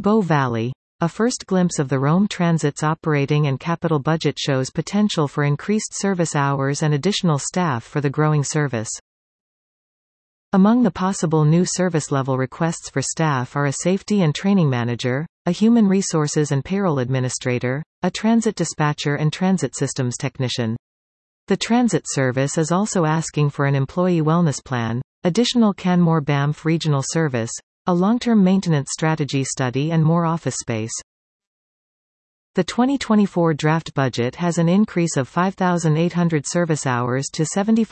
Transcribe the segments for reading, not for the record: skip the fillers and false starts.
Bow Valley. A first glimpse of the Rome Transit's operating and capital budget shows potential for increased service hours and additional staff for the growing service. Among the possible new service-level requests for staff are a safety and training manager, a human resources and payroll administrator, a transit dispatcher and transit systems technician. The transit service is also asking for an employee wellness plan, additional Canmore-Banff regional service, a long-term maintenance strategy study and more office space. The 2024 draft budget has an increase of 5,800 service hours to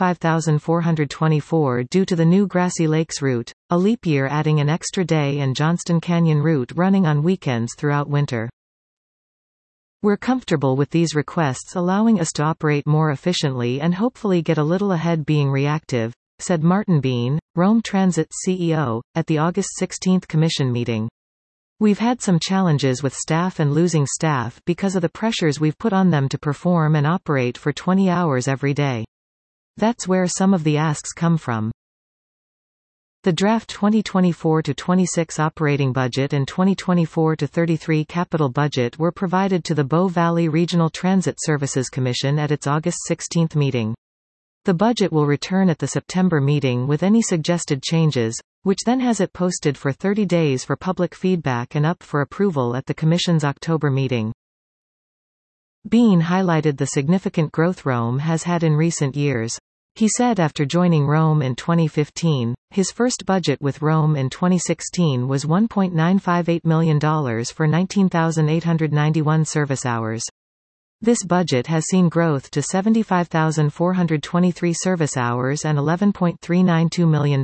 75,424 due to the new Grassy Lakes route, a leap year adding an extra day and Johnston Canyon route running on weekends throughout winter. We're comfortable with these requests allowing us to operate more efficiently and hopefully get a little ahead being reactive, said Martin Bean, Rome Transit's CEO, at the August 16 Commission meeting. We've had some challenges with staff and losing staff because of the pressures we've put on them to perform and operate for 20 hours every day. That's where some of the asks come from. The draft 2024-26 operating budget and 2024-33 capital budget were provided to the Bow Valley Regional Transit Services Commission at its August 16 meeting. The budget will return at the September meeting with any suggested changes, which then has it posted for 30 days for public feedback and up for approval at the Commission's October meeting. Bean highlighted the significant growth Rome has had in recent years. He said after joining Rome in 2015, his first budget with Rome in 2016 was $1.958 million for 19,891 service hours. This budget has seen growth to 75,423 service hours and $11.392 million.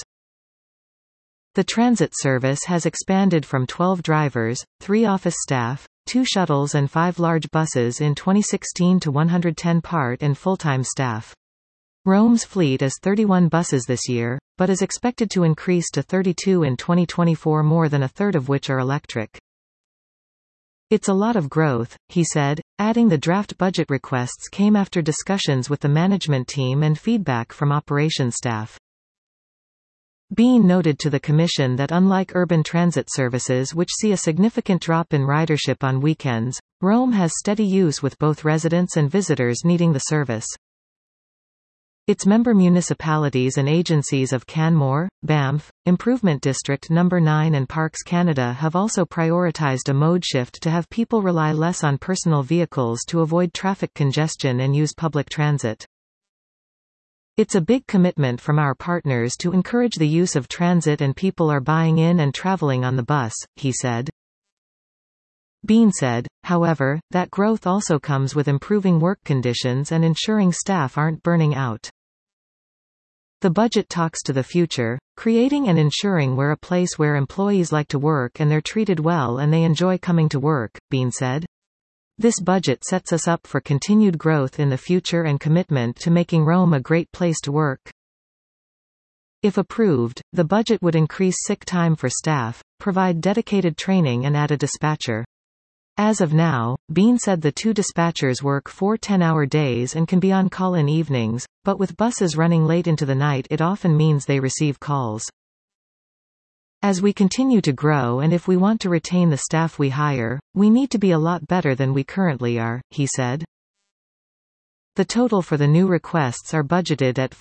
The transit service has expanded from 12 drivers, 3 office staff, 2 shuttles and 5 large buses in 2016 to 110 part- and full-time staff. Rome's fleet is 31 buses this year, but is expected to increase to 32 in 2024, more than a third of which are electric. It's a lot of growth, he said, adding the draft budget requests came after discussions with the management team and feedback from operations staff. Bean noted to the Commission that unlike urban transit services which see a significant drop in ridership on weekends, Rome has steady use with both residents and visitors needing the service. Its member municipalities and agencies of Canmore, Banff, Improvement District No. 9 and Parks Canada have also prioritized a mode shift to have people rely less on personal vehicles to avoid traffic congestion and use public transit. It's a big commitment from our partners to encourage the use of transit and people are buying in and traveling on the bus, he said. Bean said, however, that growth also comes with improving work conditions and ensuring staff aren't burning out. The budget talks to the future, creating and ensuring we're a place where employees like to work and they're treated well and they enjoy coming to work, Bean said. This budget sets us up for continued growth in the future and commitment to making Rome a great place to work. If approved, the budget would increase sick time for staff, provide dedicated training and add a dispatcher. As of now, Bean said the 2 dispatchers work 4 10-hour days and can be on call in evenings, but with buses running late into the night it often means they receive calls. As we continue to grow and if we want to retain the staff we hire, we need to be a lot better than we currently are, he said. The total for the new requests are budgeted at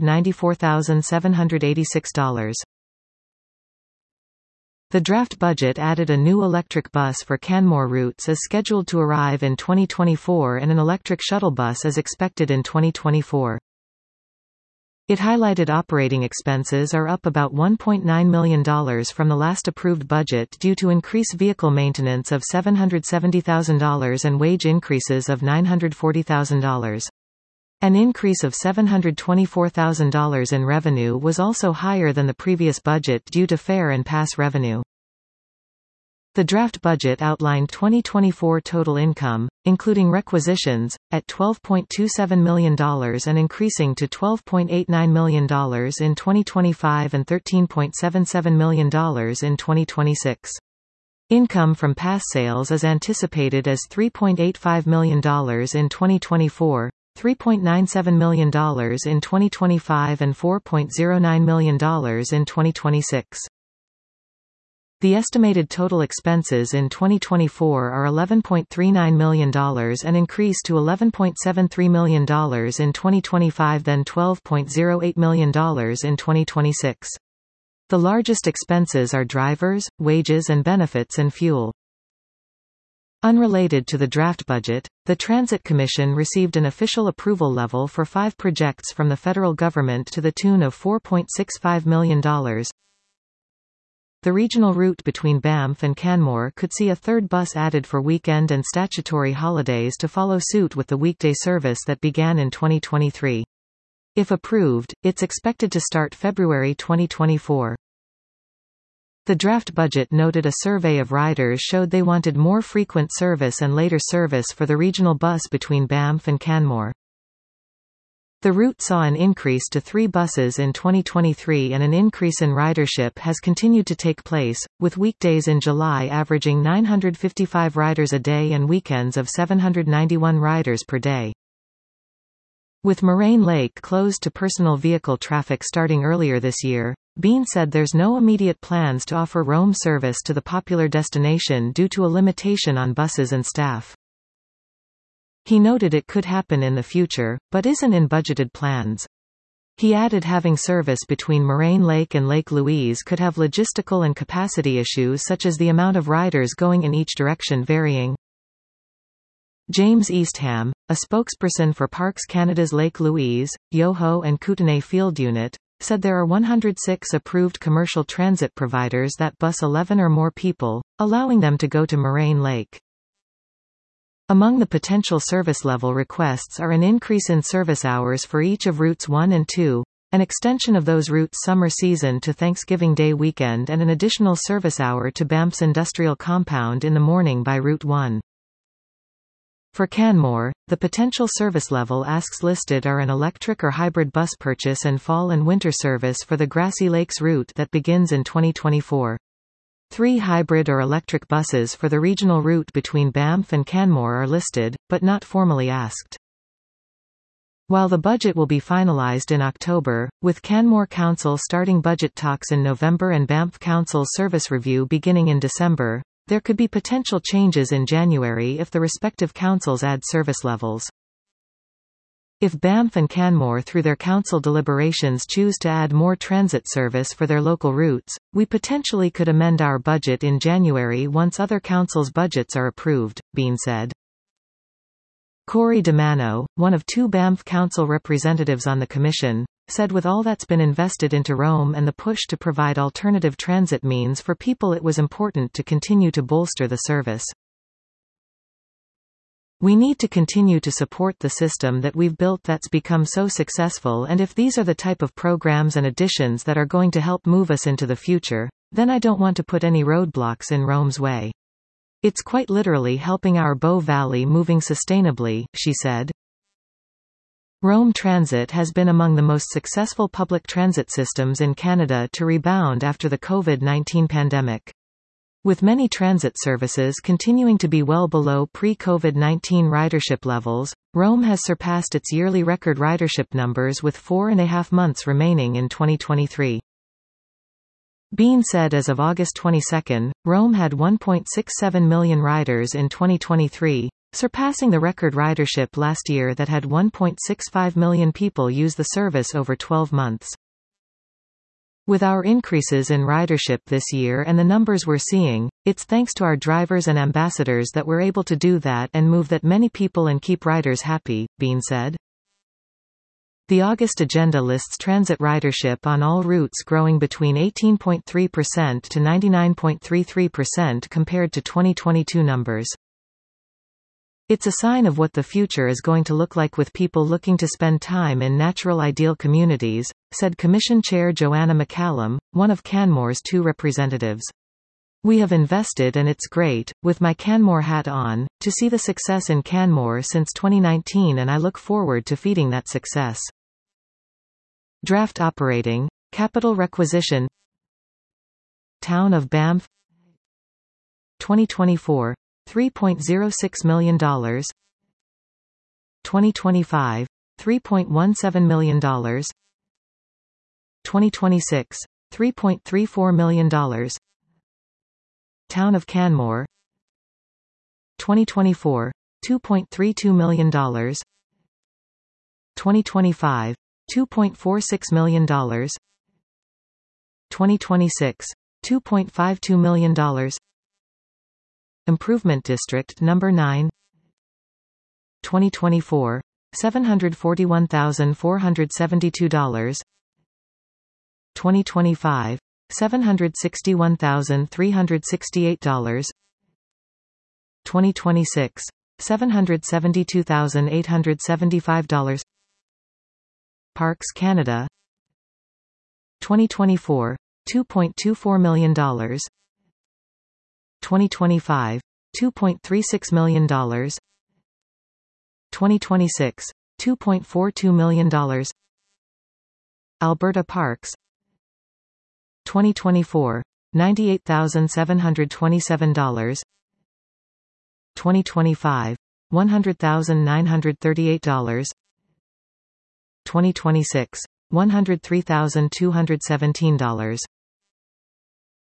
$594,786. The draft budget added a new electric bus for Canmore routes is scheduled to arrive in 2024 and an electric shuttle bus is expected in 2024. It highlighted operating expenses are up about $1.9 million from the last approved budget due to increased vehicle maintenance of $770,000 and wage increases of $940,000. An increase of $724,000 in revenue was also higher than the previous budget due to fare and pass revenue. The draft budget outlined 2024 total income, including requisitions, at $12.27 million and increasing to $12.89 million in 2025 and $13.77 million in 2026. Income from pass sales is anticipated as $3.85 million in 2024, $3.97 million in 2025 and $4.09 million in 2026. The estimated total expenses in 2024 are $11.39 million, an increase to $11.73 million in 2025, then $12.08 million in 2026. The largest expenses are drivers, wages and benefits and fuel. Unrelated to the draft budget, the Transit Commission received an official approval level for 5 projects from the federal government to the tune of $4.65 million. The regional route between Banff and Canmore could see a third bus added for weekend and statutory holidays to follow suit with the weekday service that began in 2023. If approved, it's expected to start February 2024. The draft budget noted a survey of riders showed they wanted more frequent service and later service for the regional bus between Banff and Canmore. The route saw an increase to 3 buses in 2023 and an increase in ridership has continued to take place, with weekdays in July averaging 955 riders a day and weekends of 791 riders per day. With Moraine Lake closed to personal vehicle traffic starting earlier this year, Bean said there's no immediate plans to offer Rome service to the popular destination due to a limitation on buses and staff. He noted it could happen in the future, but isn't in budgeted plans. He added having service between Moraine Lake and Lake Louise could have logistical and capacity issues such as the amount of riders going in each direction varying. James Eastham, a spokesperson for Parks Canada's Lake Louise, Yoho and Kootenay Field Unit, said there are 106 approved commercial transit providers that bus 11 or more people, allowing them to go to Moraine Lake. Among the potential service level requests are an increase in service hours for each of routes 1 and 2, an extension of those routes' summer season to Thanksgiving Day weekend and an additional service hour to Banff's industrial compound in the morning by Route 1. For Canmore, the potential service level asks listed are an electric or hybrid bus purchase and fall and winter service for the Grassy Lakes route that begins in 2024. 3 hybrid or electric buses for the regional route between Banff and Canmore are listed, but not formally asked. While the budget will be finalized in October, with Canmore Council starting budget talks in November and Banff Council's service review beginning in December, there could be potential changes in January if the respective councils add service levels. If Banff and Canmore through their council deliberations choose to add more transit service for their local routes, we potentially could amend our budget in January once other councils' budgets are approved, Bean said. Corey DeMano, one of 2 Banff Council representatives on the commission, said with all that's been invested into Rome and the push to provide alternative transit means for people, it was important to continue to bolster the service. We need to continue to support the system that we've built that's become so successful, and if these are the type of programs and additions that are going to help move us into the future, then I don't want to put any roadblocks in Rome's way. It's quite literally helping our Bow Valley moving sustainably, she said. Rome Transit has been among the most successful public transit systems in Canada to rebound after the COVID-19 pandemic. With many transit services continuing to be well below pre-COVID-19 ridership levels, Rome has surpassed its yearly record ridership numbers with 4.5 months remaining in 2023. Bean said as of August 22, Rome had 1.67 million riders in 2023, surpassing the record ridership last year that had 1.65 million people use the service over 12 months. With our increases in ridership this year and the numbers we're seeing, it's thanks to our drivers and ambassadors that we're able to do that and move that many people and keep riders happy, Bean said. The August agenda lists transit ridership on all routes growing between 18.3% to 99.33% compared to 2022 numbers. It's a sign of what the future is going to look like with people looking to spend time in natural ideal communities, said Commission Chair Joanna McCallum, one of Canmore's 2 representatives. We have invested and it's great, with my Canmore hat on, to see the success in Canmore since 2019 and I look forward to feeding that success. Draft operating, capital requisition. Town of Banff 2024. $3.06 million 2025 $3.17 million 2026 $3.34 million Town of Canmore. 2024, $2.32 million. 2025, $2.46 million. 2026, $2.52 million. Improvement District Number 9. 2024, $741,472. 2025, $761,368. 2026, $772,875. Parks Canada. 2024, $2.24 million. 2025, $2.36 million. 2026, $2.42 million. Alberta Parks. 2024, $98,727. 2025, $100,938. 2026, $103,217.